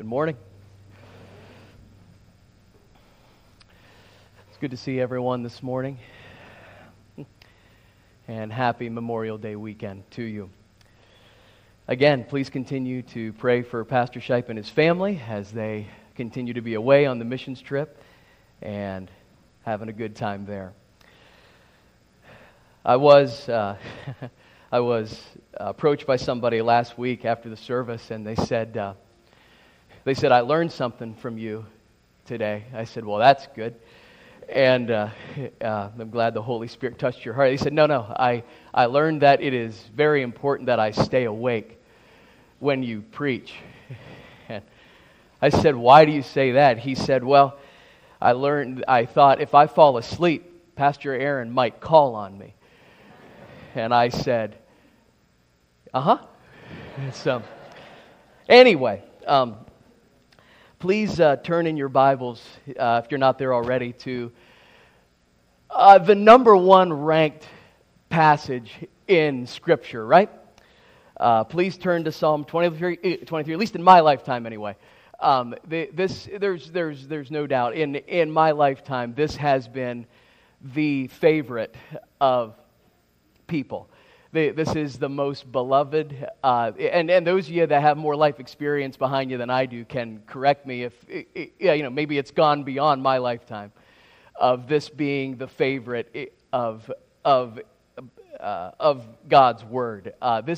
Good morning. It's good to see everyone this morning. And happy Memorial Day weekend to you. Again, please continue to pray for Pastor Shipe and his family as they continue to be away on the missions trip and having a good time there. I was approached by somebody last week after the service, and they said, I learned something from you today. I said, well, that's good. And I'm glad the Holy Spirit touched your heart. He said, no, I learned that it is very important that I stay awake when you preach. And I said, why do you say that? He said, well, I thought if I fall asleep, Pastor Aaron might call on me. And I said, So, anyway, please turn in your Bibles, if you're not there already, to the number one ranked passage in Scripture, right? Please turn to Psalm 23, at least in my lifetime anyway. There's no doubt, in my lifetime, this has been the favorite of people. This is the most beloved, and those of you that have more life experience behind you than I do can correct me if maybe it's gone beyond my lifetime of this being the favorite of God's Word.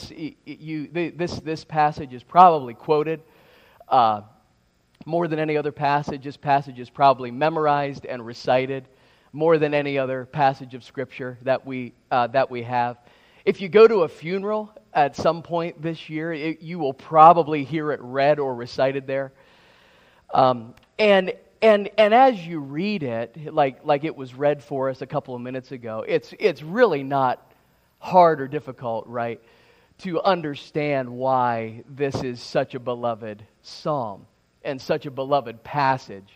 This passage is probably quoted more than any other passage. This passage is probably memorized and recited more than any other passage of Scripture that we have. If you go to a funeral at some point this year, you will probably hear it read or recited there. And as you read it, like it was read for us a couple of minutes ago, it's really not hard or difficult, right, to understand why this is such a beloved psalm and such a beloved passage.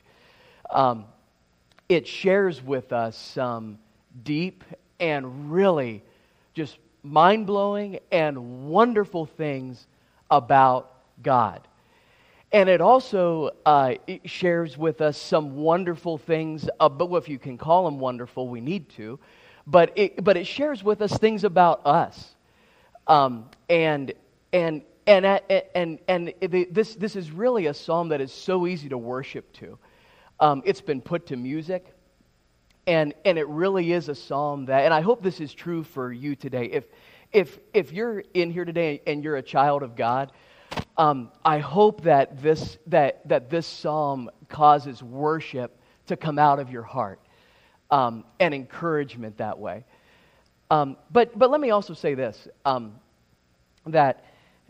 It shares with us some deep and really just mind-blowing and wonderful things about God. And it also it shares with us some wonderful things, but if you can call them wonderful, we need to. But it shares with us things about us. This is really a psalm that is so easy to worship to. It's been put to music, and it really is a psalm that, and I hope this is true for you today. If you're in here today and you're a child of God, I hope that this psalm causes worship to come out of your heart, and encouragement that way. But let me also say this, that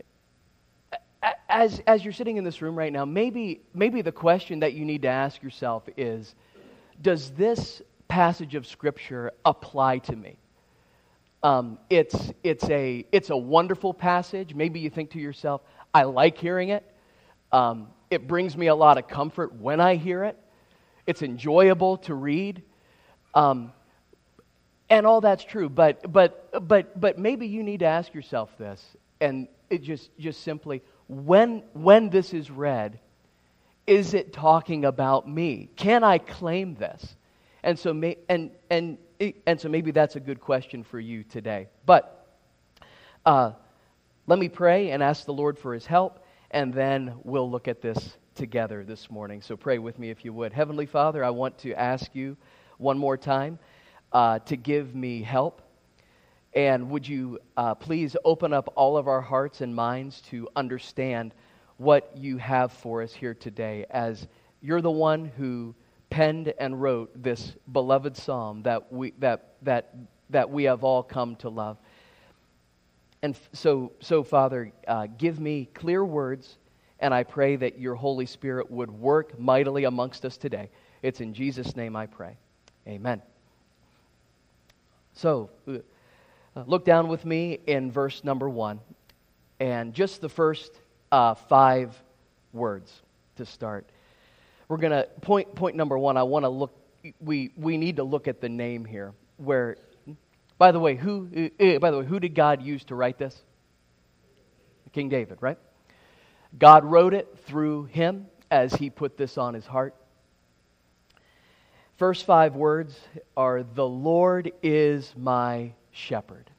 as you're sitting in this room right now, maybe the question that you need to ask yourself is, does this passage of Scripture apply to me? It's a wonderful passage. Maybe you think to yourself, I like hearing it. It brings me a lot of comfort when I hear it. It's enjoyable to read. And all that's true. But maybe you need to ask yourself this, and it just simply, when this is read, is it talking about me? Can I claim this? And so maybe that's a good question for you today. But let me pray and ask the Lord for His help, and then we'll look at this together this morning. So pray with me if you would. Heavenly Father, I want to ask you one more time to give me help. And would you please open up all of our hearts and minds to understand what you have for us here today, as you're the one who penned and wrote this beloved psalm that we have all come to love. And so Father, give me clear words, and I pray that your Holy Spirit would work mightily amongst us today. It's in Jesus' name I pray. Amen. So, look down with me in verse number 1, and just the first 5 words to start. We're going to, point number 1, I want to look, we need to look at the name here, where, by the way, who did God use to write this? King David, right? God wrote it through him as he put this on his heart. First 5 words are, "The Lord is my shepherd."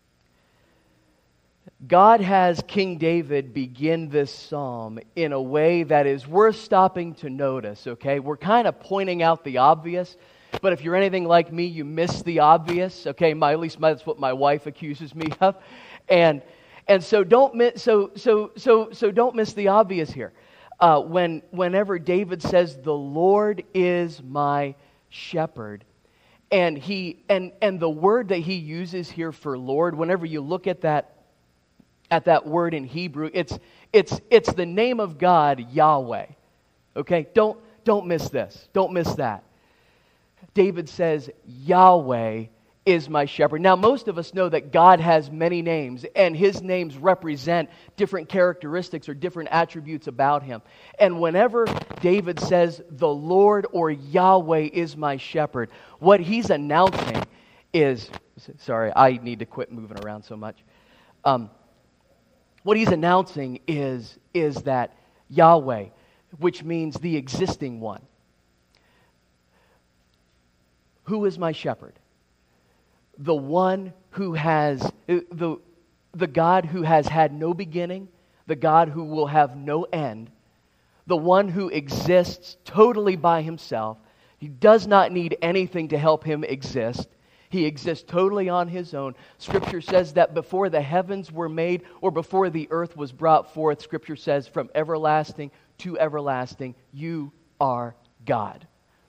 God has King David begin this psalm in a way that is worth stopping to notice, okay? We're kind of pointing out the obvious, but if you're anything like me, you miss the obvious, okay? At least that's what my wife accuses me of. And so don't miss don't miss the obvious here. Whenever David says, "The Lord is my shepherd," and the word that he uses here for Lord, whenever you look at that word in Hebrew, it's the name of God, Yahweh. Okay? Don't miss this. Don't miss that. David says, "Yahweh is my shepherd." Now, most of us know that God has many names, and his names represent different characteristics or different attributes about him. And whenever David says, "The Lord," or "Yahweh is my shepherd," what he's announcing is, sorry, I need to quit moving around so much. What he's announcing is that Yahweh, which means the existing one. Who is my shepherd? The one who has, the God who has had no beginning, the God who will have no end, the one who exists totally by himself. He does not need anything to help him exist. He exists totally on his own. Scripture says that before the heavens were made, or before the earth was brought forth, Scripture says, from everlasting to everlasting, you are God.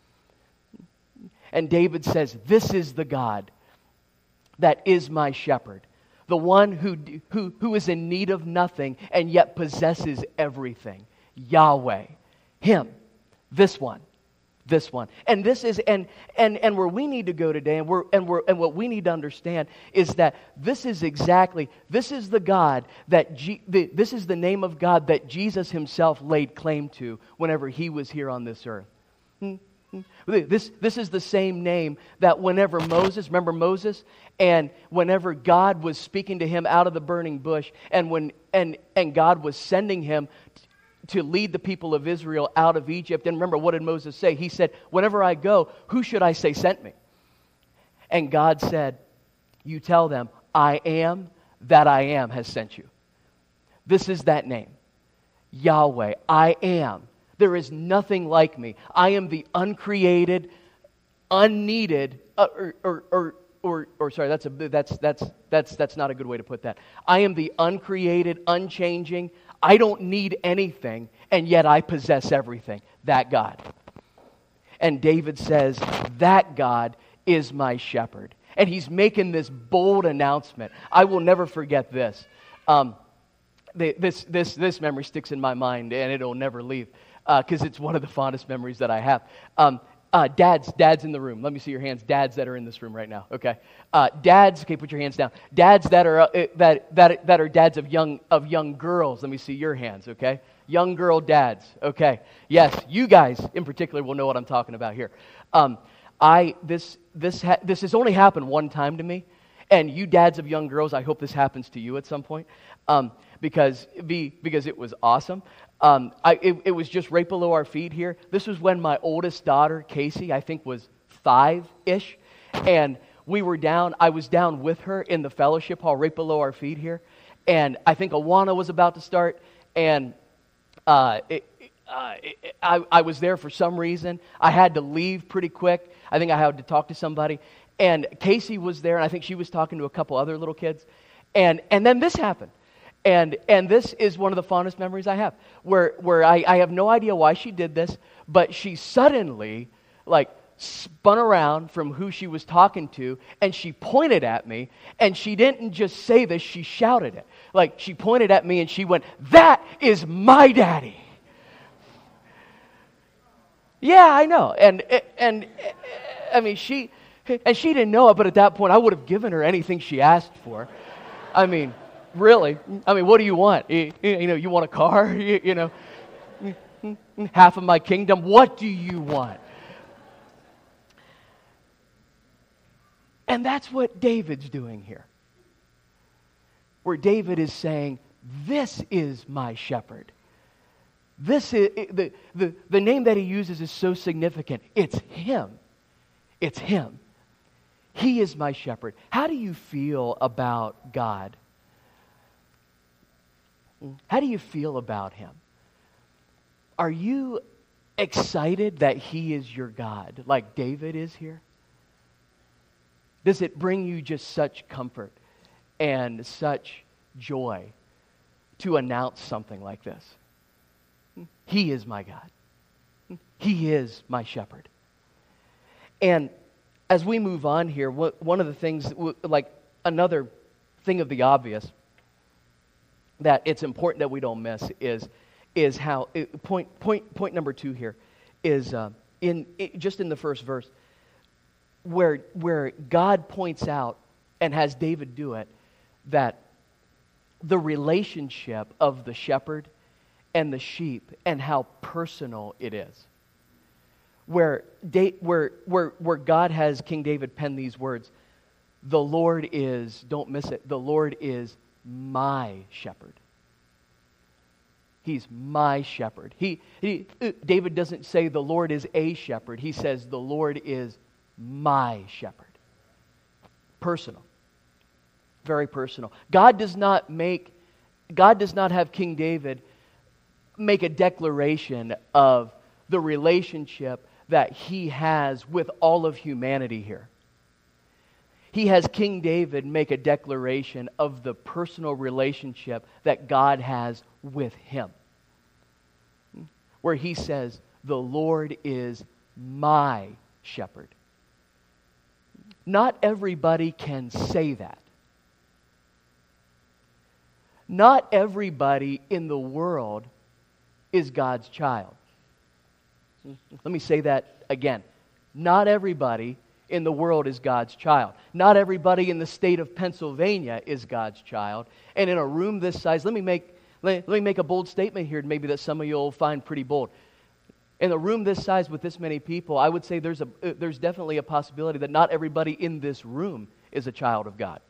And David says, "This is the God that is my shepherd, the one who is in need of nothing and yet possesses everything. Yahweh, him, this one. This one." And this is and where we need to go today, and what we need to understand is that this is the God that this is the name of God that Jesus himself laid claim to whenever he was here on this earth. This is the same name that whenever remember Moses, and whenever God was speaking to him out of the burning bush, and God was sending him to lead the people of Israel out of Egypt. And remember, what did Moses say? He said, "Whenever I go, who should I say sent me?" And God said, "You tell them, I am that I am has sent you." This is that name. Yahweh, I am. There is nothing like me. I am the uncreated, unneeded, sorry, that's not a good way to put that. I am the uncreated, unchanging, I don't need anything, and yet I possess everything. That God. And David says, that God is my shepherd. And he's making this bold announcement. I will never forget this. This memory sticks in my mind, and it'll never leave, because it's one of the fondest memories that I have. Dads in the room. Let me see your hands. Dads that are in this room right now. Okay. Dads. Okay, put your hands down. Dads that are that are dads of young girls. Let me see your hands. Okay. Young girl dads. Okay. Yes, you guys in particular will know what I'm talking about here. This has only happened one time to me, and you dads of young girls, I hope this happens to you at some point, because it was awesome. It was just right below our feet here. This was when my oldest daughter, Casey, I think was 5-ish, and I was down with her in the fellowship hall right below our feet here, and I think Awana was about to start, and I was there for some reason. I had to leave pretty quick. I think I had to talk to somebody, and Casey was there, and I think she was talking to a couple other little kids, and then this happened. And this is one of the fondest memories I have, where I have no idea why she did this, but she suddenly, spun around from who she was talking to, and she pointed at me, and she didn't just say this, she shouted it. She pointed at me, and she went, "That is my daddy!" Yeah, I know. And I mean, she didn't know it, but at that point, I would have given her anything she asked for. I mean... Really? I mean, what do you want? You want a car? Half of my kingdom? What do you want? And that's what David's doing here. Where David is saying, this is my shepherd. This is the name that he uses is so significant. It's him. It's him. He is my shepherd. How do you feel about God? How do you feel about him? Are you excited that he is your God, like David is here? Does it bring you just such comfort and such joy to announce something like this? He is my God. He is my shepherd. And as we move on here, one of the things, like another thing of the obvious that it's important that we don't miss is how point number 2 here is just in the first verse where God points out and has David do it that the relationship of the shepherd and the sheep and how personal it is. Where God has King David pen these words, the Lord is, don't miss it, the Lord is my shepherd. He's my shepherd. David doesn't say the Lord is a shepherd. He says the Lord is my shepherd. Personal. Very personal. God does not have King David make a declaration of the relationship that he has with all of humanity here. He has King David make a declaration of the personal relationship that God has with him. Where he says, the Lord is my shepherd. Not everybody can say that. Not everybody in the world is God's child. Let me say that again. Not everybody in the world is God's child. Not everybody in the state of Pennsylvania is God's child. And in a room this size, let me make a bold statement here, maybe that some of you will find pretty bold. In a room this size with this many people, I would say there's definitely a possibility that not everybody in this room is a child of God.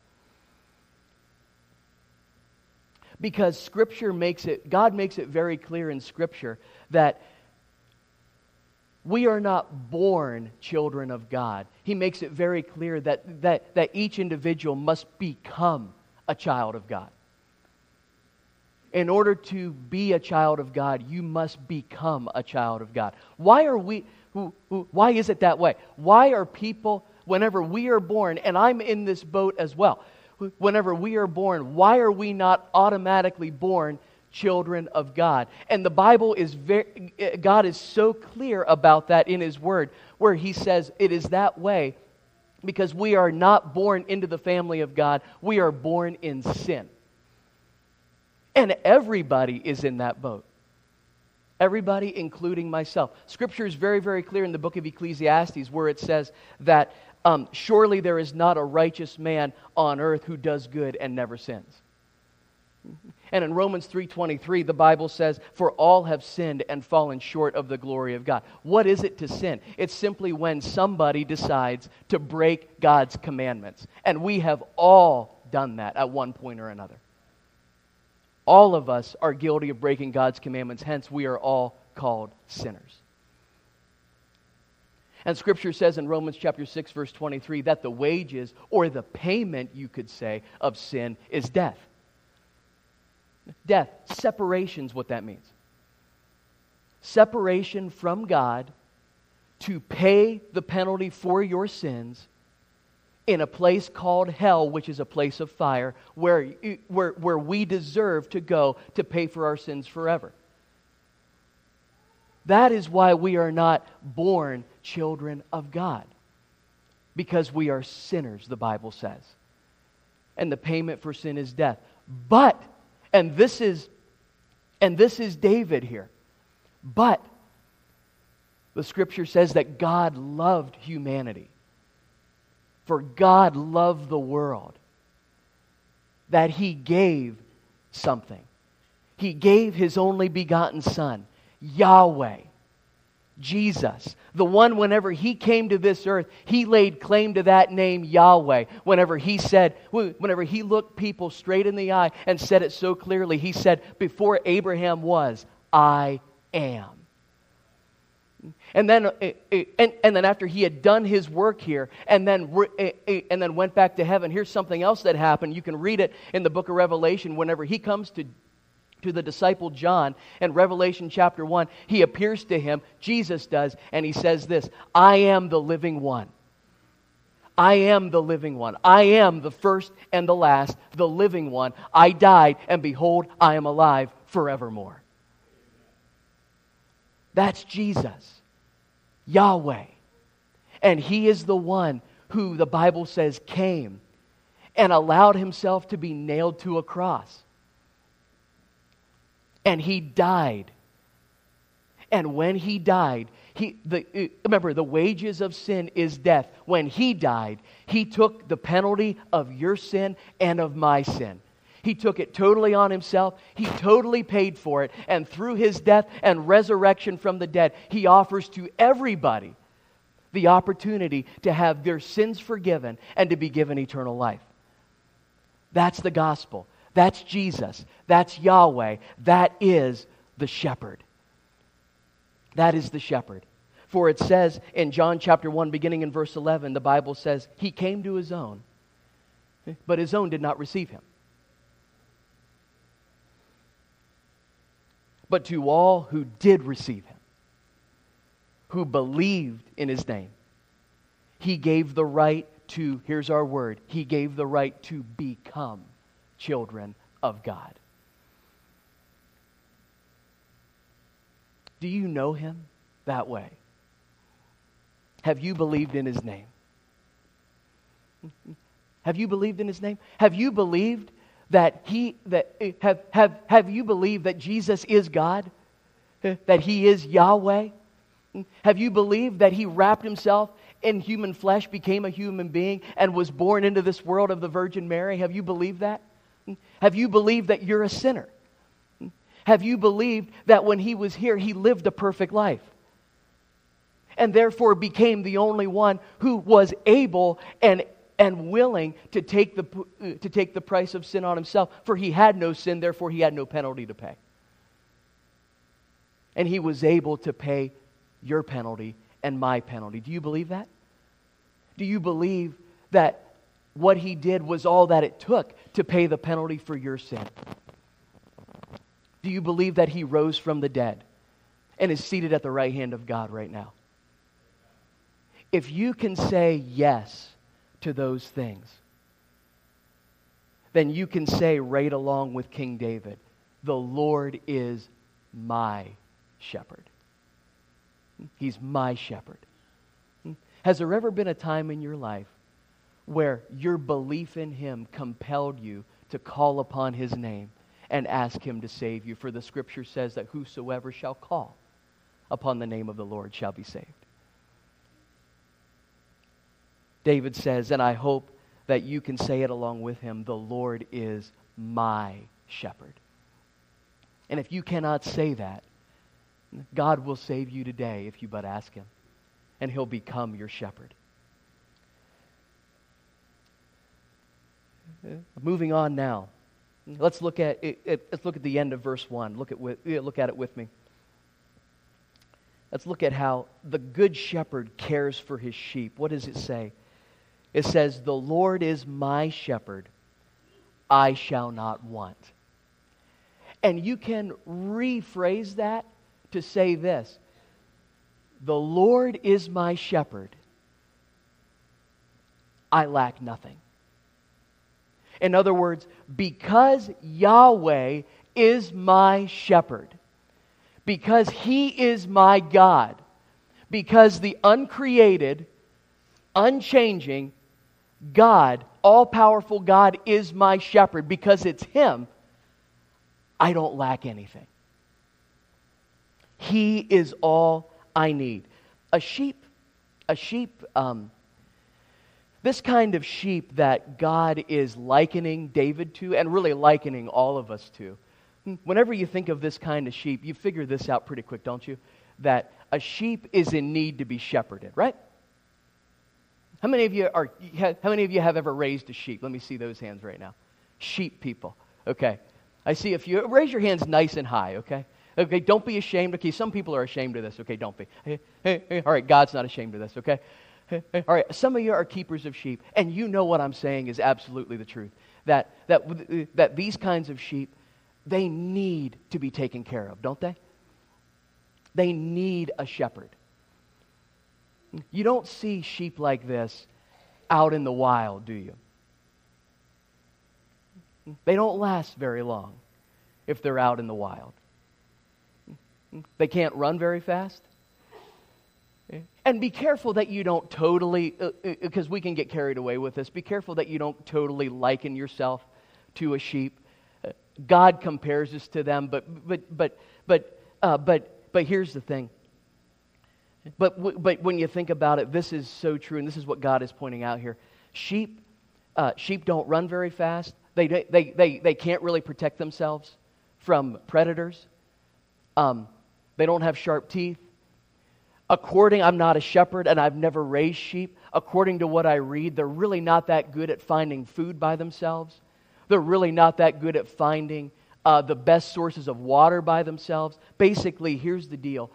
Because God makes it very clear in Scripture that we are not born children of God. He makes it very clear that each individual must become a child of God. In order to be a child of God, you must become a child of God. Why is it that way? Why are people, whenever we are born, and I'm in this boat as well, whenever we are born, why are we not automatically born children of God? And the Bible God is so clear about that in His Word, where He says it is that way because we are not born into the family of God. We are born in sin. And everybody is in that boat. Everybody, including myself. Scripture is very, very clear in the book of Ecclesiastes where it says that surely there is not a righteous man on earth who does good and never sins. And in Romans 3:23, the Bible says, for all have sinned and fallen short of the glory of God. What is it to sin? It's simply when somebody decides to break God's commandments. And we have all done that at one point or another. All of us are guilty of breaking God's commandments, hence we are all called sinners. And Scripture says in Romans chapter 6, verse 23, that the wages, or the payment, you could say, of sin is death. Death, separation is what that means. Separation from God to pay the penalty for your sins in a place called hell, which is a place of fire, where we deserve to go to pay for our sins forever. That is why we are not born children of God. Because we are sinners, the Bible says. And the payment for sin is death. But, and this is David here, but the Scripture says that God loved humanity. For God loved the world, that He gave something. He gave His only begotten Son, Yahweh, Jesus, the one whenever He came to this earth, He laid claim to that name Yahweh. Whenever He looked people straight in the eye and said it so clearly, He said, before Abraham was, I am. And then after he had done his work here, and then went back to heaven, here's something else that happened. You can read it in the book of Revelation. Whenever he comes to the disciple John in Revelation chapter 1, he appears to him, Jesus does, and he says this, I am the living one. I am the living one. I am the first and the last, the living one. I died, and behold, I am alive forevermore. That's Jesus, Yahweh. And He is the one who the Bible says came and allowed Himself to be nailed to a cross. And He died. And when He died, remember, the wages of sin is death. When He died, He took the penalty of your sin and of my sin. He took it totally on Himself. He totally paid for it. And through His death and resurrection from the dead, He offers to everybody the opportunity to have their sins forgiven and to be given eternal life. That's the gospel. That's Jesus. That's Yahweh. That is the shepherd. That is the shepherd. For it says in John chapter 1, beginning in verse 11, the Bible says, He came to His own, but His own did not receive Him. But to all who did receive Him, who believed in His name, He gave the right to, here's our word, He gave the right to become children of God. Do you know Him that way? Have you believed in His name? Have you believed in His name? Have you believed have you believed that Jesus is God? That He is Yahweh? Have you believed that He wrapped Himself in human flesh, became a human being, and was born into this world of the Virgin Mary? Have you believed that? Have you believed that you're a sinner? Have you believed that when He was here, He lived a perfect life? And therefore became the only one who was able and willing to take the price of sin on Himself. For He had no sin, therefore He had no penalty to pay. And He was able to pay your penalty and my penalty. Do you believe that? Do you believe that what He did was all that it took to pay the penalty for your sin? Do you believe that He rose from the dead and is seated at the right hand of God right now? If you can say yes to those things, then you can say right along with King David, the Lord is my shepherd. He's my shepherd. Has there ever been a time in your life where your belief in Him compelled you to call upon His name and ask Him to save you? For the Scripture says that whosoever shall call upon the name of the Lord shall be saved. David says, and I hope that you can say it along with him, the Lord is my shepherd. And if you cannot say that, God will save you today if you but ask Him, and He'll become your shepherd. Moving on now. Let's look at it. Let's look at the end of verse 1. Look at it with me. Let's look at how the good shepherd cares for his sheep. What does it say? It says, the Lord is my shepherd, I shall not want. And you can rephrase that to say this: the Lord is my shepherd, I lack nothing. In other words, because Yahweh is my shepherd, because He is my God, because the uncreated, unchanging God, all-powerful God is my shepherd, because it's Him, I don't lack anything. He is all I need. A sheep, this kind of sheep that God is likening David to, and really likening all of us to, whenever you think of this kind of sheep, you figure this out pretty quick, don't you? That a sheep is in need to be shepherded, right? How many of you have ever raised a sheep? Let me see those hands right now. Sheep people. Okay. I see if you raise your hands nice and high, okay? Okay, don't be ashamed. Okay, some people are ashamed of this. Okay, don't be. All right, God's not ashamed of this, okay? All right, some of you are keepers of sheep, and you know what I'm saying is absolutely the truth. That these kinds of sheep, they need to be taken care of, don't they? They need a shepherd. You don't see sheep like this out in the wild, do you? They don't last very long if they're out in the wild. They can't run very fast. And be careful that you don't totally, because we can get carried away with this, be careful that you don't totally liken yourself to a sheep. God compares us to them, but here's the thing. But when you think about it, this is so true, and this is what God is pointing out here. Sheep don't run very fast. They can't really protect themselves from predators. They don't have sharp teeth. I'm not a shepherd and I've never raised sheep. According to what I read, they're really not that good at finding food by themselves. They're really not that good at finding the best sources of water by themselves. Basically, here's the deal.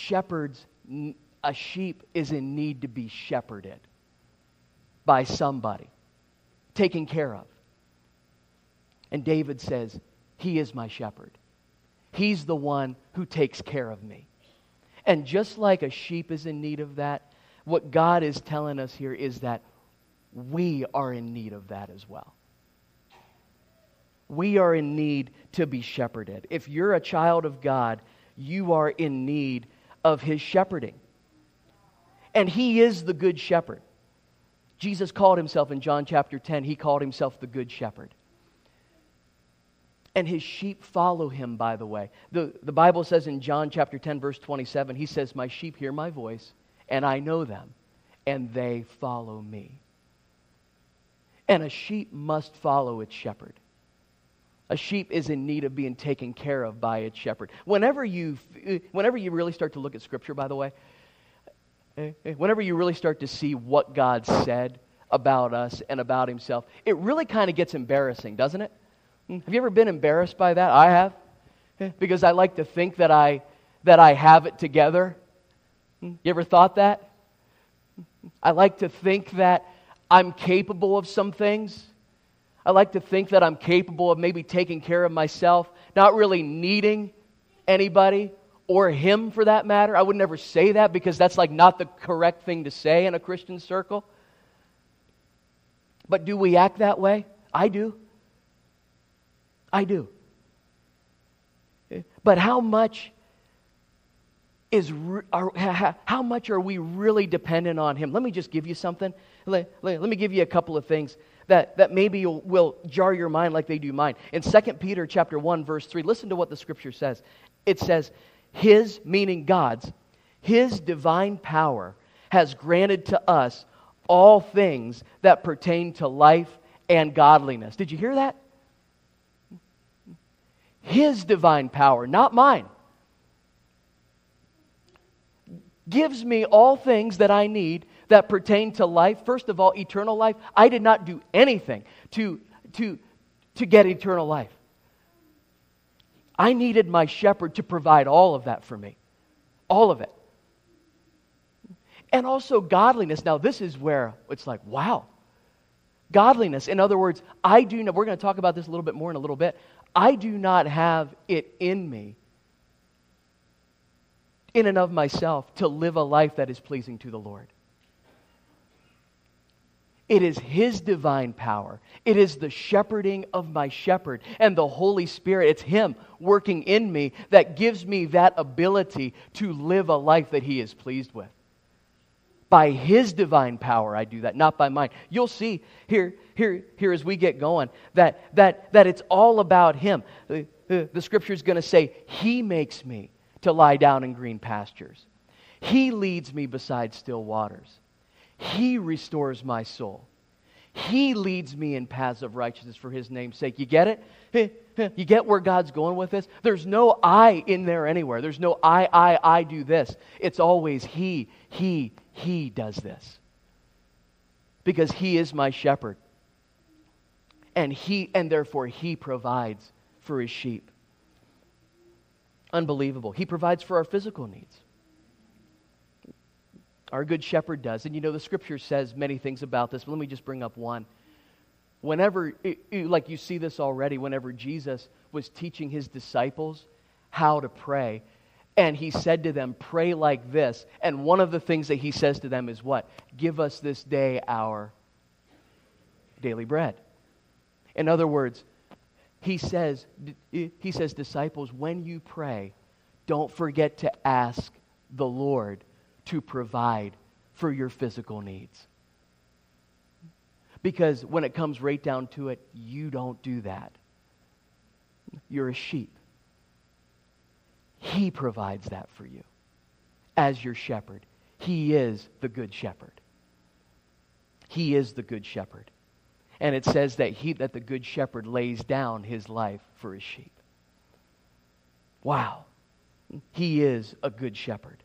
A sheep is in need to be shepherded by somebody, taken care of. And David says, He is my shepherd. He's the one who takes care of me. And just like a sheep is in need of that, what God is telling us here is that we are in need of that as well. We are in need to be shepherded. If you're a child of God, you are in need of His shepherding. And He is the good shepherd. Jesus called Himself in John chapter 10, He called Himself the good shepherd. And His sheep follow Him, by the way. The Bible says in John chapter 10, verse 27, He says, my sheep hear my voice, and I know them, and they follow me. And a sheep must follow its shepherd. A sheep is in need of being taken care of by its shepherd. Whenever you really start to look at Scripture, by the way, whenever you really start to see what God said about us and about Himself, it really kind of gets embarrassing, doesn't it? Have you ever been embarrassed by that? I have. Because I like to think that I have it together. You ever thought that? I like to think that I'm capable of some things. I like to think that I'm capable of maybe taking care of myself, not really needing anybody or Him for that matter. I would never say that because that's like not the correct thing to say in a Christian circle. But do we act that way? I do. I do. But how much are we really dependent on Him? Let me just give you something. Let me give you a couple of things that maybe will jar your mind like they do mine. In 2 Peter chapter 1, verse 3, listen to what the Scripture says. It says, His, meaning God's, His divine power has granted to us all things that pertain to life and godliness. Did you hear that? His divine power, not mine, gives me all things that I need that pertain to life. First of all, eternal life. I did not do anything to get eternal life. I needed my shepherd to provide all of that for me. All of it. And also godliness. Now this is where it's like, wow. Godliness. In other words, we're going to talk about this a little bit more in a little bit. I do not have it in me, in and of myself, to live a life that is pleasing to the Lord. It is His divine power. It is the shepherding of my shepherd and the Holy Spirit. It's Him working in me that gives me that ability to live a life that He is pleased with. By His divine power I do that, not by mine. You'll see here as we get going that it's all about Him. The Scripture is going to say, He makes me to lie down in green pastures. He leads me beside still waters. He restores my soul. He leads me in paths of righteousness for His name's sake. You get it? You get where God's going with this? There's no I in there anywhere. There's no I do this. It's always He does this. Because He is my shepherd. And therefore He provides for His sheep. Unbelievable. He provides for our physical needs. Our good shepherd does. And the scripture says many things about this, but let me just bring up one. Whenever, like you see this already, whenever Jesus was teaching his disciples how to pray, and he said to them, pray like this. And one of the things that he says to them is what? Give us this day our daily bread. In other words, he says, disciples, when you pray, don't forget to ask the Lord to provide for your physical needs. Because when it comes right down to it, you don't do that. You're a sheep. He provides that for you as your shepherd. He is the good shepherd. He is the good shepherd. And it says that the good shepherd lays down his life for his sheep. Wow. He is a good shepherd.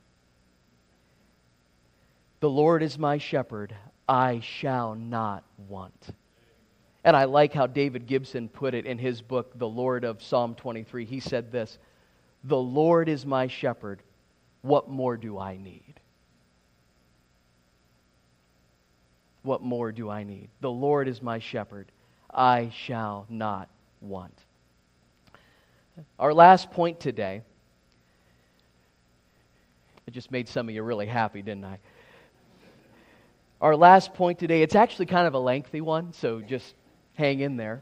The Lord is my shepherd, I shall not want. And I like how David Gibson put it in his book, The Lord of Psalm 23. He said this, the Lord is my shepherd, what more do I need? What more do I need? The Lord is my shepherd, I shall not want. Our last point today, I just made some of you really happy, didn't I? Our last point today, it's actually kind of a lengthy one, so just hang in there,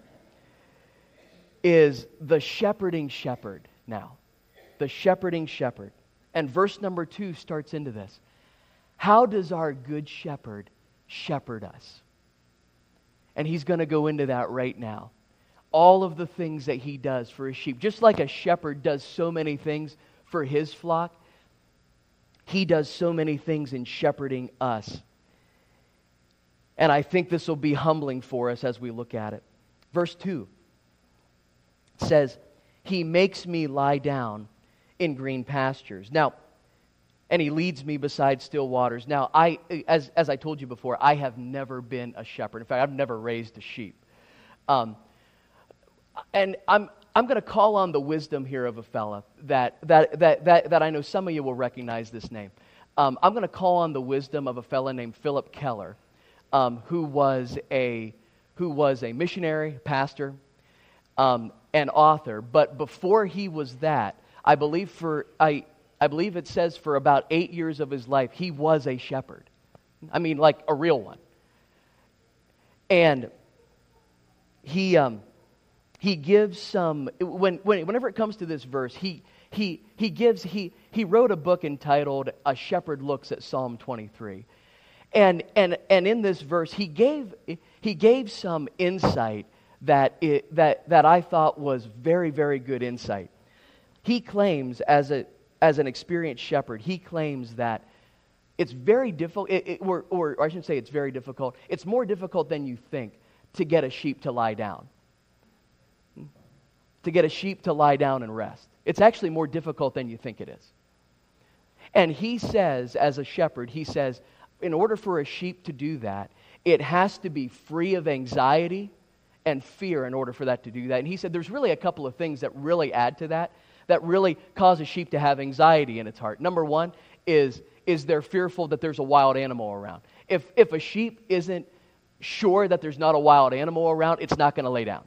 is the shepherding shepherd now. The shepherding shepherd. And verse number 2 starts into this. How does our good shepherd shepherd us? And he's going to go into that right now. All of the things that he does for his sheep. Just like a shepherd does so many things for his flock, he does so many things in shepherding us. And I think this will be humbling for us as we look at it. Verse 2 says, he makes me lie down in green pastures. Now, and he leads me beside still waters. Now, as I told you before, I have never been a shepherd. In fact, I've never raised a sheep. And I'm going to call on the wisdom here of a fella that I know some of you will recognize this name. I'm going to call on the wisdom of a fella named Philip Keller, who was a missionary, pastor, and author. But before he was that, I believe it says for about 8 years of his life, he was a shepherd. I mean, like a real one. And he gives some, whenever it comes to this verse, he wrote a book entitled A Shepherd Looks at Psalm 23. And in this verse, he gave some insight that I thought was very, very good insight. He claims, as an experienced shepherd, he claims that it's very difficult, or I shouldn't say it's very difficult, it's more difficult than you think to get a sheep to lie down. To get a sheep to lie down and rest. It's actually more difficult than you think it is. And he says, as a shepherd, he says, in order for a sheep to do that, it has to be free of anxiety and fear in order for that to do that. And he said there's really a couple of things that really add to that really cause a sheep to have anxiety in its heart. Number one is they're fearful that there's a wild animal around. If a sheep isn't sure that there's not a wild animal around, it's not going to lay down.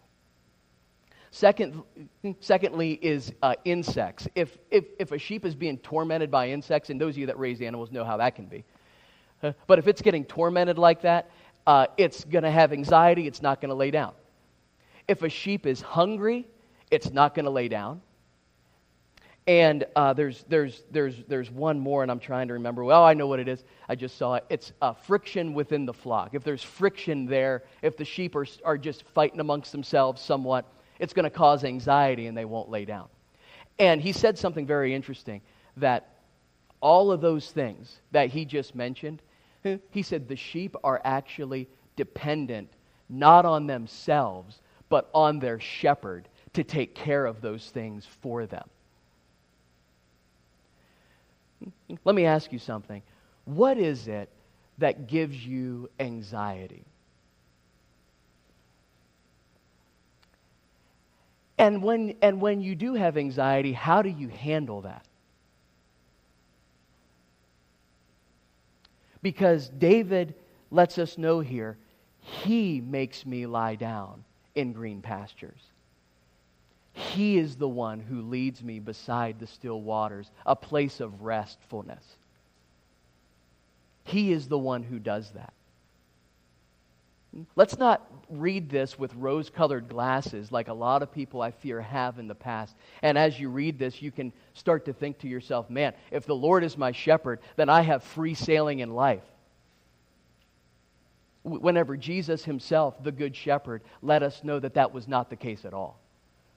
Secondly is insects. If a sheep is being tormented by insects, and those of you that raise animals know how that can be, but if it's getting tormented like that, it's going to have anxiety, it's not going to lay down. If a sheep is hungry, it's not going to lay down. And there's one more, and I'm trying to remember. Well, I know what it is. I just saw it. It's friction within the flock. If there's friction there, if the sheep are just fighting amongst themselves somewhat, it's going to cause anxiety and they won't lay down. And he said something very interesting, that all of those things that he just mentioned, he said the sheep are actually dependent not on themselves, but on their shepherd to take care of those things for them. Let me ask you something. What is it that gives you anxiety? And when you do have anxiety, how do you handle that? Because David lets us know here, He makes me lie down in green pastures. He is the one who leads me beside the still waters, a place of restfulness. He is the one who does that. Let's not read this with rose-colored glasses like a lot of people I fear have in the past. And as you read this, you can start to think to yourself, man, if the Lord is my shepherd, then I have free sailing in life. Whenever Jesus Himself, the Good Shepherd, let us know that that was not the case at all.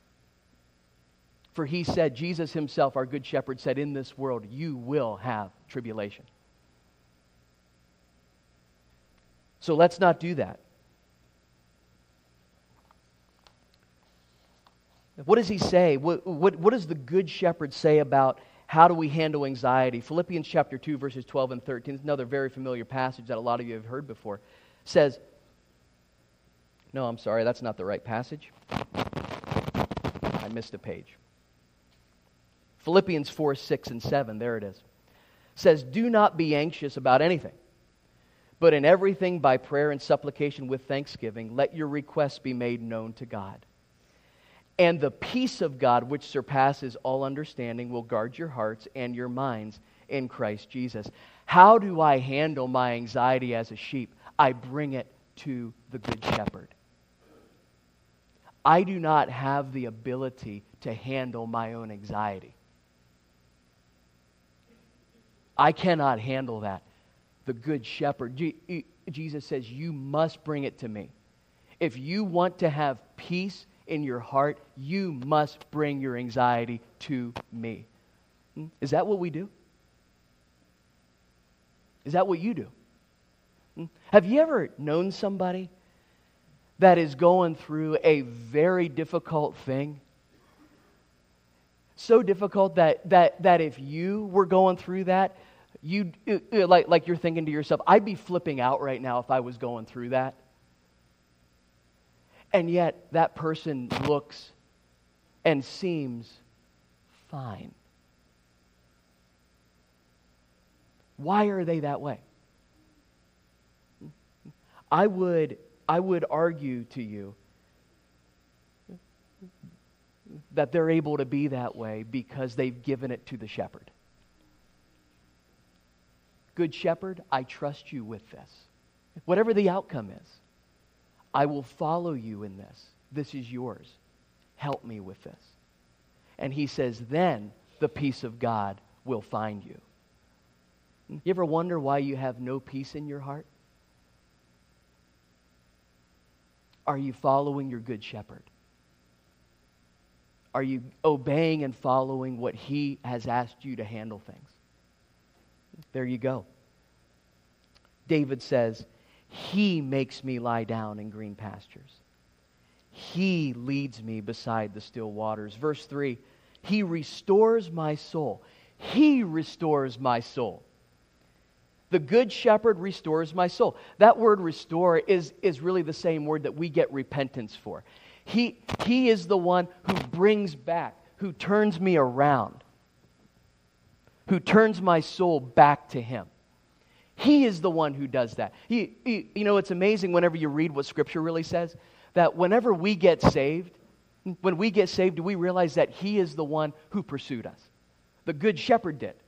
For He said, Jesus Himself, our Good Shepherd, said, in this world you will have tribulation. So let's not do that. What does He say? What does the Good Shepherd say about how do we handle anxiety? Philippians chapter 2, verses 12 and 13, it's another very familiar passage that a lot of you have heard before, says, no, I'm sorry, that's not the right passage. I missed a page. Philippians 4, 6, and 7, there it is. Says, do not be anxious about anything, but in everything by prayer and supplication with thanksgiving, let your requests be made known to God. And the peace of God, which surpasses all understanding, will guard your hearts and your minds in Christ Jesus. How do I handle my anxiety as a sheep? I bring it to the Good Shepherd. I do not have the ability to handle my own anxiety. I cannot handle that. The Good Shepherd, Jesus says, you must bring it to me. If you want to have peace in your heart, you must bring your anxiety to me. Is that what we do? Is that what you do? Have you ever known somebody that is going through a very difficult thing? So difficult that if you were going through that, you like you're thinking to yourself, I'd be flipping out right now if I was going through that. And yet that person looks and seems fine. Why are they that way? I would argue to you that they're able to be that way because they've given it to the shepherd. Good Shepherd, I trust you with this. Whatever the outcome is, I will follow you in this. This is yours. Help me with this. And He says, then the peace of God will find you. You ever wonder why you have no peace in your heart? Are you following your Good Shepherd? Are you obeying and following what He has asked you to handle things? There you go. David says, He makes me lie down in green pastures. He leads me beside the still waters. Verse 3, He restores my soul. He restores my soul. The Good Shepherd restores my soul. That word restore is really the same word that we get repentance for. He is the one who brings back, who turns me around, who turns my soul back to Him. He is the one who does that. You know, it's amazing whenever you read what Scripture really says, that whenever we get saved, when we get saved, do we realize that He is the one who pursued us? The Good Shepherd did.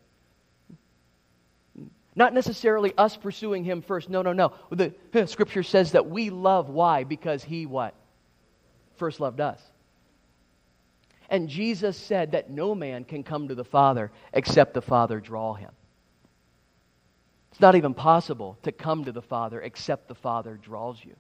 Not necessarily us pursuing Him first. No. The Scripture says that we love. Why? Because He what? First loved us. And Jesus said that no man can come to the Father except the Father draw him. It's not even possible to come to the Father except the Father draws you.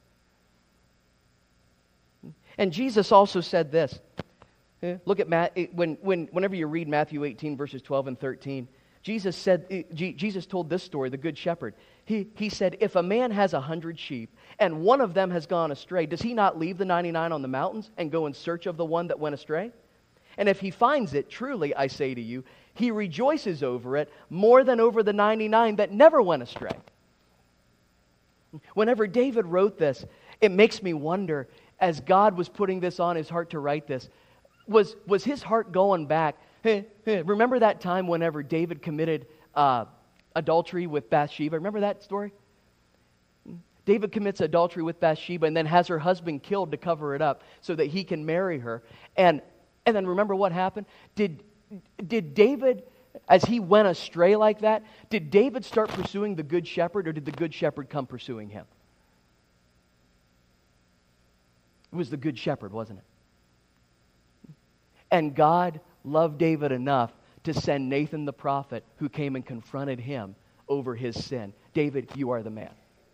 And Jesus also said this. Look at whenever you read Matthew 18, verses 12 and 13, Jesus told this story, the Good Shepherd. He said, if a man has 100 sheep and one of them has gone astray, does he not leave the 99 on the mountains and go in search of the one that went astray? And if he finds it, truly, I say to you, he rejoices over it more than over the 99 that never went astray. Whenever David wrote this, it makes me wonder, as God was putting this on his heart to write this, was his heart going back? Remember that time whenever David committed adultery with Bathsheba? Remember that story? David commits adultery with Bathsheba and then has her husband killed to cover it up so that he can marry her. And then remember what happened? Did David, as he went astray like that, did David start pursuing the Good Shepherd, or did the Good Shepherd come pursuing him? It was the Good Shepherd, wasn't it? And God loved David enough to send Nathan the prophet, who came and confronted him over his sin. David, you are the man.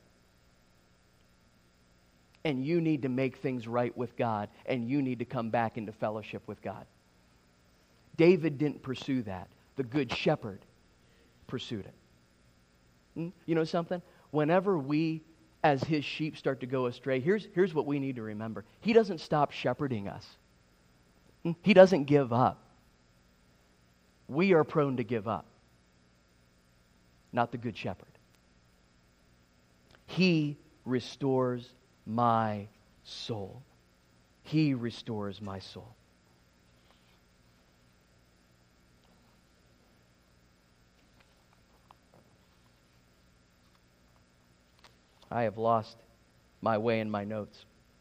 And you need to make things right with God, and you need to come back into fellowship with God. David didn't pursue that. The Good Shepherd pursued it. You know something? Whenever we, as his sheep, start to go astray, here's what we need to remember. He doesn't stop shepherding us. He doesn't give up. We are prone to give up, not the Good Shepherd. He restores my soul. He restores my soul. I have lost my way in my notes,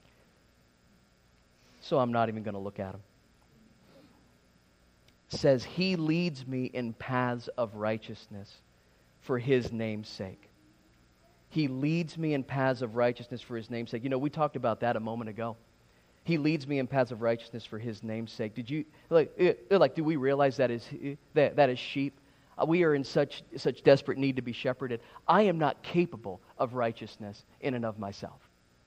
so I'm not even going to look at them. It says, He leads me in paths of righteousness for His name's sake. He leads me in paths of righteousness for His name's sake. You know, we talked about that a moment ago. He leads me in paths of righteousness for His name's sake. Did you, do we realize that as sheep, we are in such desperate need to be shepherded? I am not capable of righteousness in and of myself.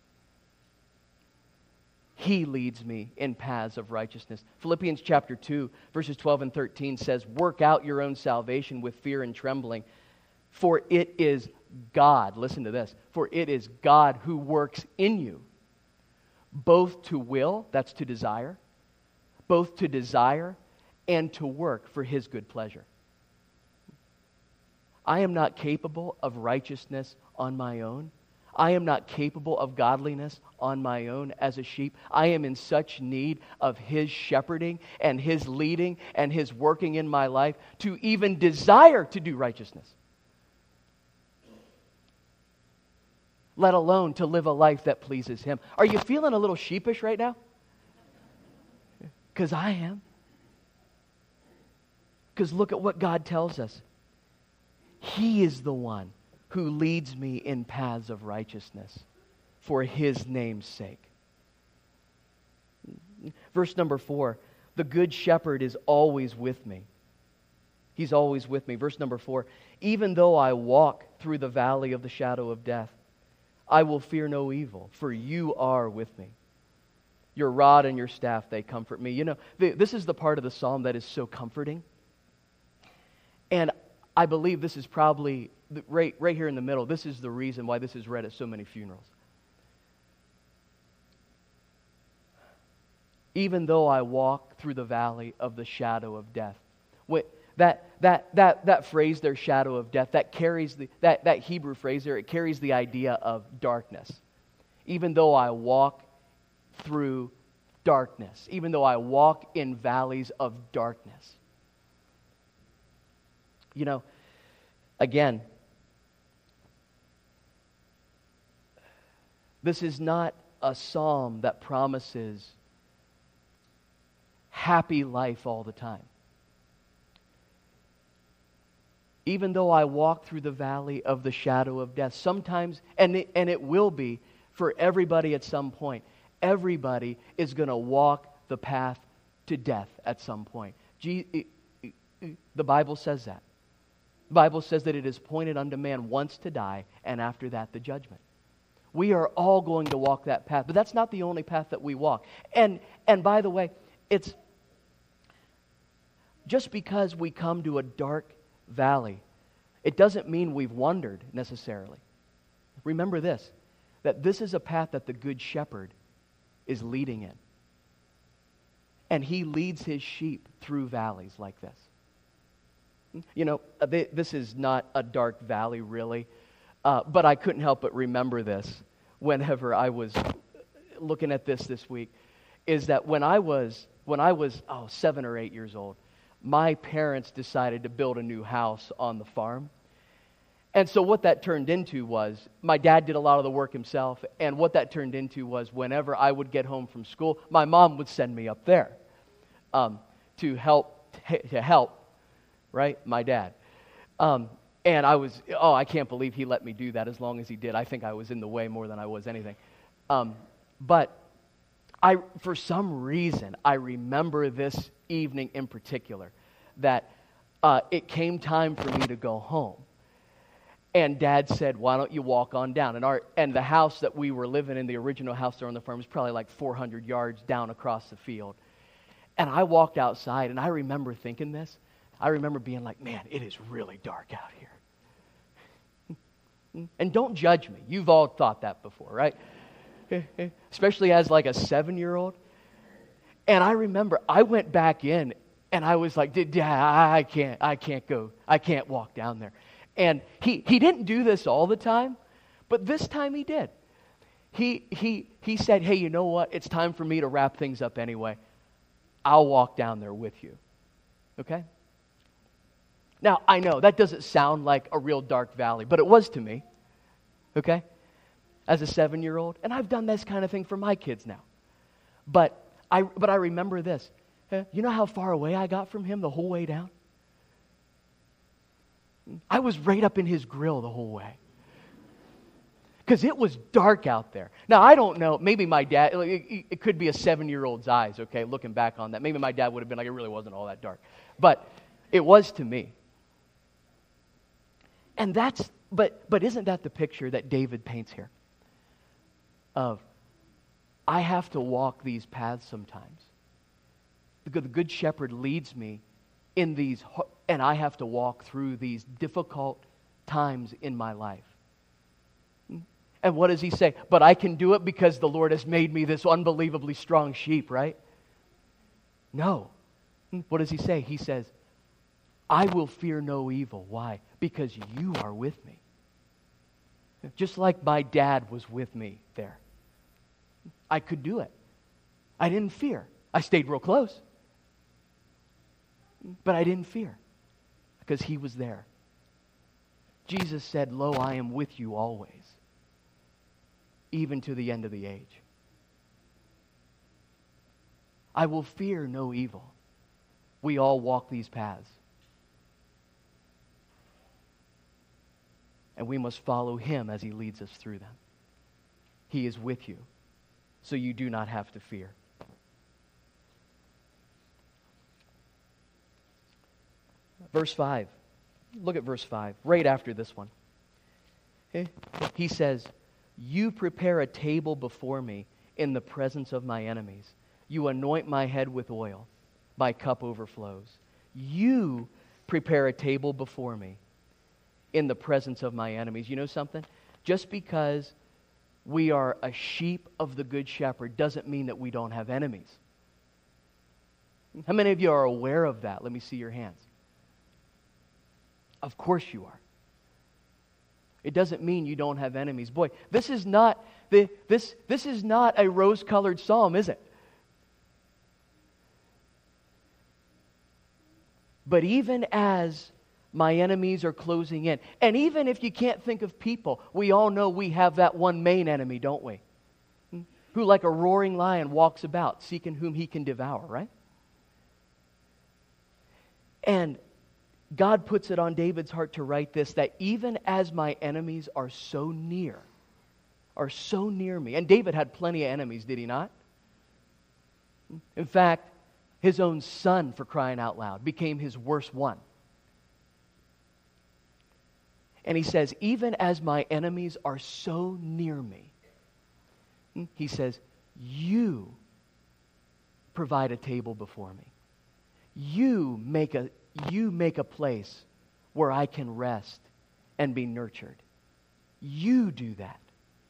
He leads me in paths of righteousness. Philippians chapter 2, verses 12 and 13 says, Work out your own salvation with fear and trembling, for it is God, listen to this, for it is God who works in you, both to will, that's to desire, both to desire and to work for His good pleasure. I am not capable of righteousness on my own. I am not capable of godliness on my own as a sheep. I am in such need of His shepherding and His leading and His working in my life to even desire to do righteousness, let alone to live a life that pleases Him. Are you feeling a little sheepish right now? Because I am. Because look at what God tells us. He is the one who leads me in paths of righteousness for His name's sake. Verse number 4, the Good Shepherd is always with me. He's always with me. Verse number 4, even though I walk through the valley of the shadow of death, I will fear no evil, for You are with me. Your rod and Your staff, they comfort me. You know, this is the part of the psalm that is so comforting. And I believe this is probably, right here in the middle, this is the reason why this is read at so many funerals. Even though I walk through the valley of the shadow of death. That phrase there, shadow of death, that carries that Hebrew phrase there, it carries the idea of darkness. Even though I walk through darkness, even though I walk in valleys of darkness. You know, again, this is not a psalm that promises happy life all the time. Even though I walk through the valley of the shadow of death, sometimes, and it will be for everybody at some point, everybody is going to walk the path to death at some point. The Bible says that. The Bible says that it is appointed unto man once to die, and after that the judgment. We are all going to walk that path, but that's not the only path that we walk. And by the way, it's just because we come to a dark valley, it doesn't mean we've wandered necessarily. Remember this, that this is a path that the Good Shepherd is leading in. And He leads His sheep through valleys like this. You know, this is not a dark valley really, but I couldn't help but remember this whenever I was looking at this week, is that when I was when I was 7 or 8 years old, my parents decided to build a new house on the farm. And so what that turned into was, my dad did a lot of the work himself, and what that turned into was whenever I would get home from school, my mom would send me up there to help, right, my dad. And I can't believe he let me do that as long as he did. I think I was in the way more than I was anything. But for some reason, I remember this evening in particular, that it came time for me to go home. And Dad said, why don't you walk on down? And the house that we were living in, the original house there on the farm, was probably like 400 yards down across the field. And I walked outside, and I remember thinking this. I remember being like, man, it is really dark out here. And don't judge me. You've all thought that before, right? Especially as like a 7-year-old. And I remember I went back in, and I was like, I can't go. I can't walk down there. And he didn't do this all the time, but this time he did. He said, hey, you know what? It's time for me to wrap things up anyway. I'll walk down there with you. Okay? Now, I know that doesn't sound like a real dark valley, but it was to me. Okay? As a 7-year-old. And I've done this kind of thing for my kids now. But I remember this. You know how far away I got from him the whole way down? I was right up in his grill the whole way. Because it was dark out there. Now, I don't know. Maybe my dad, it could be a 7-year-old's eyes, okay, looking back on that. Maybe my dad would have been like, it really wasn't all that dark. But it was to me. And but isn't that the picture that David paints here? Of, I have to walk these paths sometimes. The Good Shepherd leads me in these, and I have to walk through these difficult times in my life. And what does he say? But I can do it because the Lord has made me this unbelievably strong sheep, right? No. What does he say? He says, I will fear no evil. Why? Because you are with me. Just like my dad was with me there. I could do it. I didn't fear. I stayed real close. But I didn't fear because he was there. Jesus said, lo, I am with you always, even to the end of the age. I will fear no evil. We all walk these paths. And we must follow him as he leads us through them. He is with you, so you do not have to fear. Verse 5. Look at verse 5, right after this one. Okay? He says, you prepare a table before me in the presence of my enemies. You anoint my head with oil. My cup overflows. You prepare a table before me in the presence of my enemies. You know something? Just because we are a sheep of the Good Shepherd doesn't mean that we don't have enemies. How many of you are aware of that? Let me see your hands. Of course you are. It doesn't mean you don't have enemies. Boy, this is not a rose-colored psalm, is it? But even as my enemies are closing in, and even if you can't think of people, we all know we have that one main enemy, don't we? Who like a roaring lion walks about, seeking whom he can devour, right? And God puts it on David's heart to write this, that even as my enemies are so near me. And David had plenty of enemies, did he not? In fact, his own son, for crying out loud, became his worst one. And he says, even as my enemies are so near me, he says, you provide a table before me. You make a place where I can rest and be nurtured. You do that.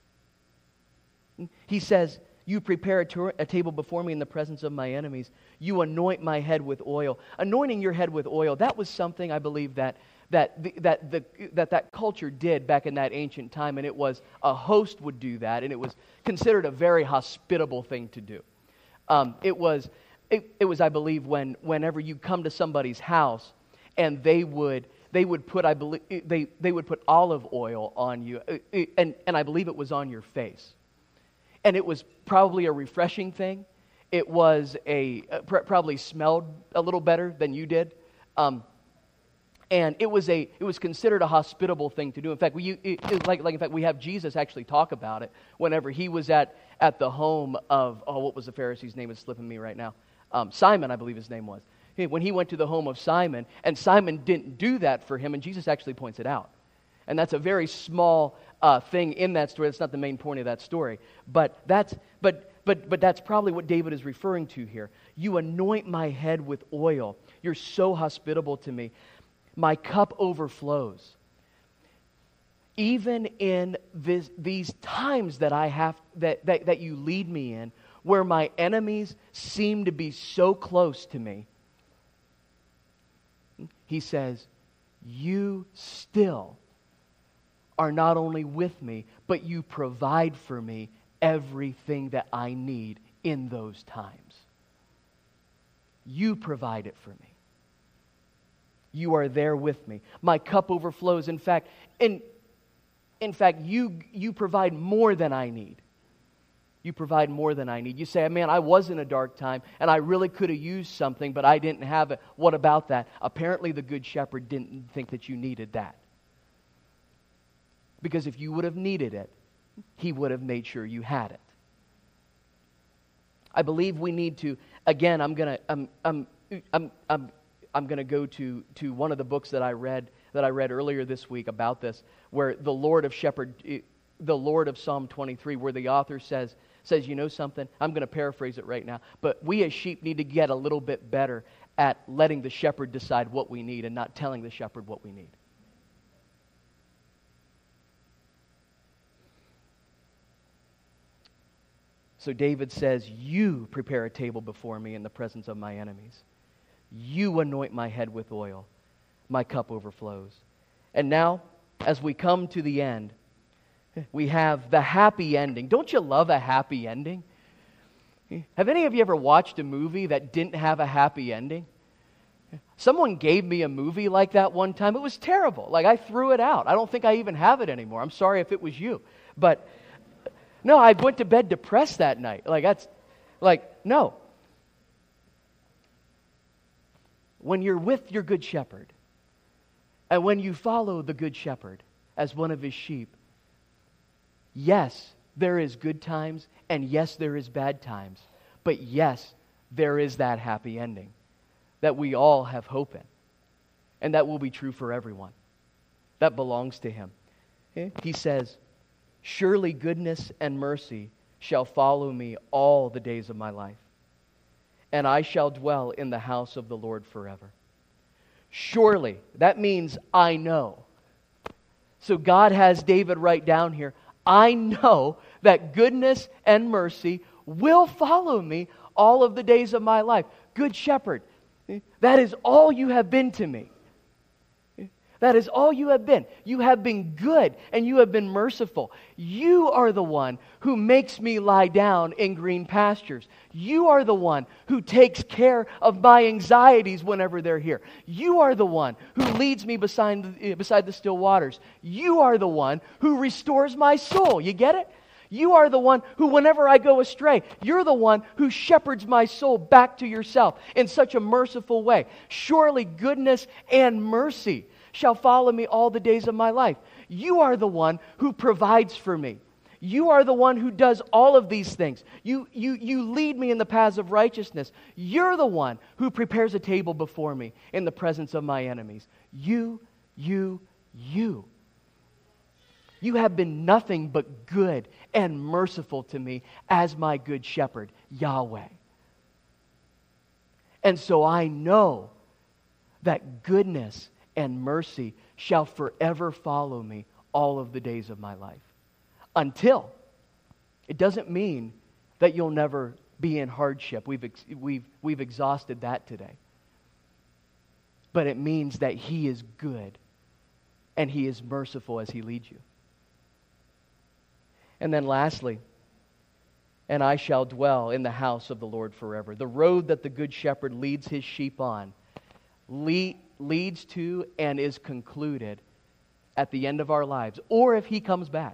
He says, you prepare a table before me in the presence of my enemies. You anoint my head with oil. Anointing your head with oil, that was something I believe that culture did back in that ancient time, and it was a host would do that, and it was considered a very hospitable thing to do. It was it was, I believe, whenever you come to somebody's house and they would put, I believe, they would put olive oil on you, and I believe it was on your face. And it was probably a refreshing thing. It was probably smelled a little better than you did. And it was considered a hospitable thing to do. In fact, we have Jesus actually talk about it whenever he was at the home of, what was the Pharisee's name? It's slipping me right now. Simon, I believe his name was. When he went to the home of Simon, and Simon didn't do that for him, and Jesus actually points it out. And that's a very small thing in that story. That's not the main point of that story. But that's probably what David is referring to here. You anoint my head with oil. You're so hospitable to me. My cup overflows. Even in these times that I have that you lead me in, where my enemies seem to be so close to me, he says, you still are not only with me, but you provide for me everything that I need in those times. You provide it for me. You are there with me. My cup overflows. In fact, you provide more than I need. You provide more than I need. You say, man, I was in a dark time, and I really could have used something, but I didn't have it. What about that? Apparently the Good Shepherd didn't think that you needed that. Because if you would have needed it, he would have made sure you had it. I believe we need to, again, I'm gonna go to one of the books that I read earlier this week about this, where the Lord of Psalm 23, where the author says, you know something? I'm going to paraphrase it right now. But we as sheep need to get a little bit better at letting the shepherd decide what we need and not telling the shepherd what we need. So David says, you prepare a table before me in the presence of my enemies. You anoint my head with oil. My cup overflows. And now, as we come to the end, we have the happy ending. Don't you love a happy ending? Have any of you ever watched a movie that didn't have a happy ending? Someone gave me a movie like that one time. It was terrible. Like, I threw it out. I don't think I even have it anymore. I'm sorry if it was you. But, no, I went to bed depressed that night. No. When you're with your good shepherd, and when you follow the good shepherd as one of his sheep, yes, there is good times, and yes, there is bad times. But yes, there is that happy ending that we all have hope in. And that will be true for everyone. That belongs to him. He says, surely goodness and mercy shall follow me all the days of my life, and I shall dwell in the house of the Lord forever. Surely, that means I know. So God has David write down here, I know that goodness and mercy will follow me all of the days of my life. Good shepherd, that is all you have been to me. That is all you have been. You have been good and you have been merciful. You are the one who makes me lie down in green pastures. You are the one who takes care of my anxieties whenever they're here. You are the one who leads me beside the still waters. You are the one who restores my soul. You get it? You are the one who, whenever I go astray, you're the one who shepherds my soul back to yourself in such a merciful way. Surely goodness and mercy shall follow me all the days of my life. You are the one who provides for me. You are the one who does all of these things. You lead me in the paths of righteousness. You're the one who prepares a table before me in the presence of my enemies. You. You have been nothing but good and merciful to me as my good shepherd, Yahweh. And so I know that goodness and mercy shall forever follow me all of the days of my life. Until. It doesn't mean that you'll never be in hardship. We've exhausted that today. But it means that he is good and he is merciful as he leads you. And then lastly, and I shall dwell in the house of the Lord forever. The road that the Good Shepherd leads his sheep on leads to and is concluded at the end of our lives, or if he comes back.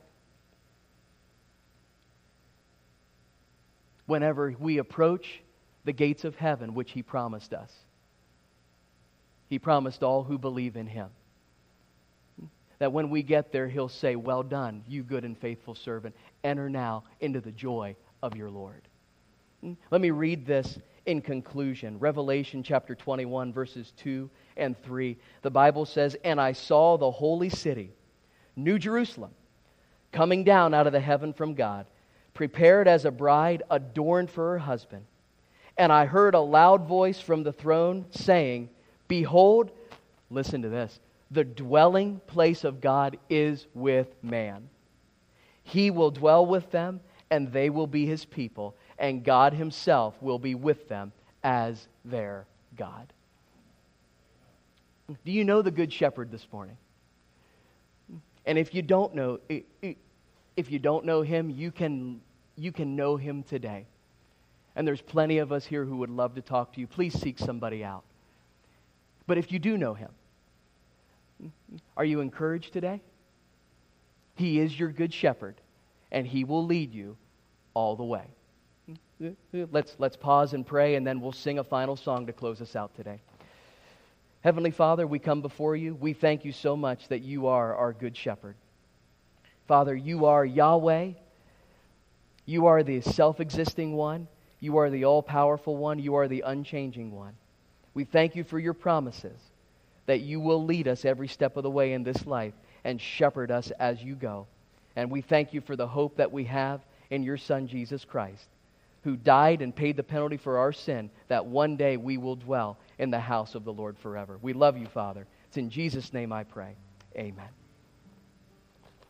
Whenever we approach the gates of heaven, which he promised us. He promised all who believe in him that when we get there, he'll say, "Well done, you good and faithful servant. Enter now into the joy of your Lord." Let me read this in conclusion. Revelation chapter 21, verses 2 and 3. The Bible says, "And I saw the holy city, New Jerusalem, coming down out of the heaven from God, prepared as a bride adorned for her husband. And I heard a loud voice from the throne saying, Behold," listen to this, "the dwelling place of God is with man. He will dwell with them, and they will be his people, and God himself will be with them as their God." Do you know the Good Shepherd this morning? And if you don't know him, you can know him today. And there's plenty of us here who would love to talk to you. Please seek somebody out. But if you do know him, are you encouraged today? He is your Good Shepherd, and he will lead you all the way. Let's pause and pray, and then we'll sing a final song to close us out today. Heavenly Father, we come before you. We thank you so much that you are our Good Shepherd. Father, you are Yahweh. You are the self-existing one. You are the all-powerful one. You are the unchanging one. We thank you for your promises that you will lead us every step of the way in this life and shepherd us as you go. And we thank you for the hope that we have in your Son, Jesus Christ, who died and paid the penalty for our sin, that one day we will dwell in the house of the Lord forever. We love you, Father. It's in Jesus' name I pray. Amen.